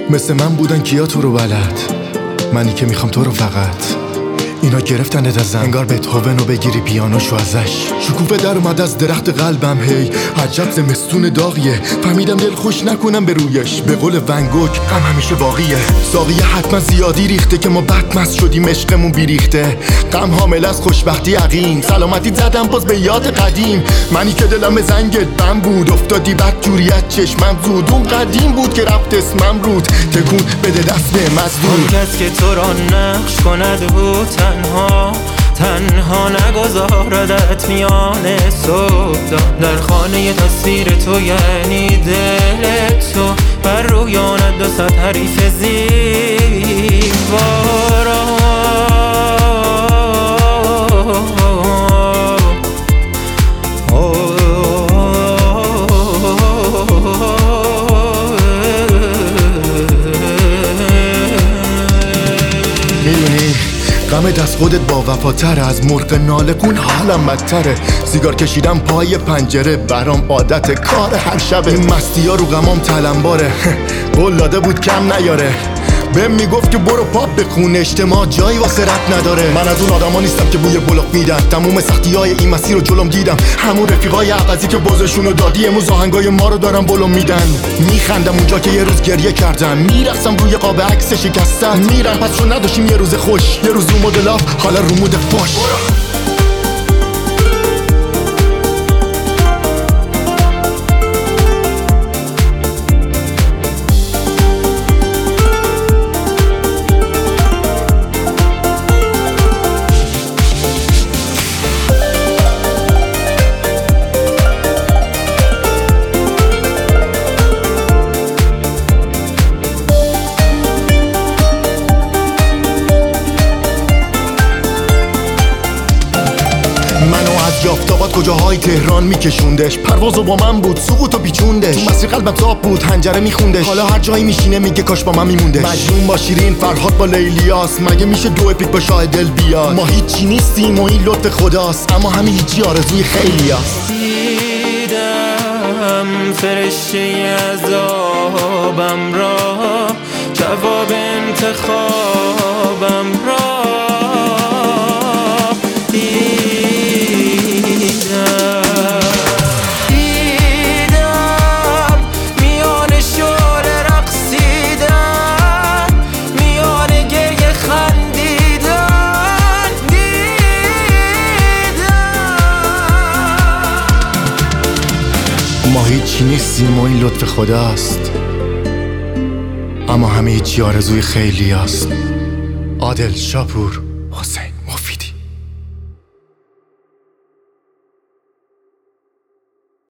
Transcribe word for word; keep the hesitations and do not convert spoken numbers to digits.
مثل من بودن کیا تو رو بلد، منی که میخوام تو رو فقط. اینا گرفتنت ازم انگار بتهوون رو بگیری پیانوشو ازش. شکوفه در اومد از درخت قلبم، هی عجب زمستون داغیه. فهمیدم دل خوش نکنم به رویش، به قول ونگوک غم همیشه باقیه. ساقیه حتما زیادی ریخته که ما بدمست شدیم، عشقمون بیریخته. غم حامل از خوشبختی یقین، سلامتی زدم باز به یاد قدیم. منی که دلم به زنگت بم بود، افتادی بد جوریت چشمم زود. اون قدیم بود که رفت اسمم رود، تکون بده دست به مزدون. اون کس که تو را نقش کند بود تنها تنها نگذاردت میان صبح. در خانه تصویر تو یعنی دل تو، بر رویانت دو صد حریف زیبارا. میدونی غم دست خودت با وفاتره، از مرغ ناله کن حالم بدتره. سیگار کشیدم پای پنجره، برام عادت کار هر شبه. این مستی ها رو غمام تلمباره، قول داده بود کم نیاره. بهم میگفت که برو پاپ بخون، اجتماع جایی واسه رد نداره. من از اون آدما نیستم که بوی بلوغ میدن، تموم سختی های این مسیر رو جلوم دیدم. همون رفیقای عوضی که بازشونو دادی امروز آهنگای ما رو دارن بلوم میدن. میخندم اونجا که یه روز گریه کردم، میرسم روی قاب عکس شکستن. میرم پس چون نداشتیم یه روز خوش، یه روز رو مدل آف حالا رو مود فوش. منو از یافتابات کجاهای تهران میکشوندش، پروازو با من بود سقوطو پیچوندش. تو مسیر قلبم تاب بود هنجره میخوندش، حالا هر جایی میشینه میگه کاش با من میموندش. مجنون با شیرین، فرهاد با لیلیاس، مگه میشه دو اپیک با شاه دل بیاد؟ ما هیچی نیستیم و این لطف خداست، اما همین هیچی آرزوی خیلیاست. دیدم فرشته عذابم را، جواب انتخابم را ما هیچی نیستیم و این لطف خداست، اما همه هیچی آرزوی خیلیاست. عادل شاپور حسین.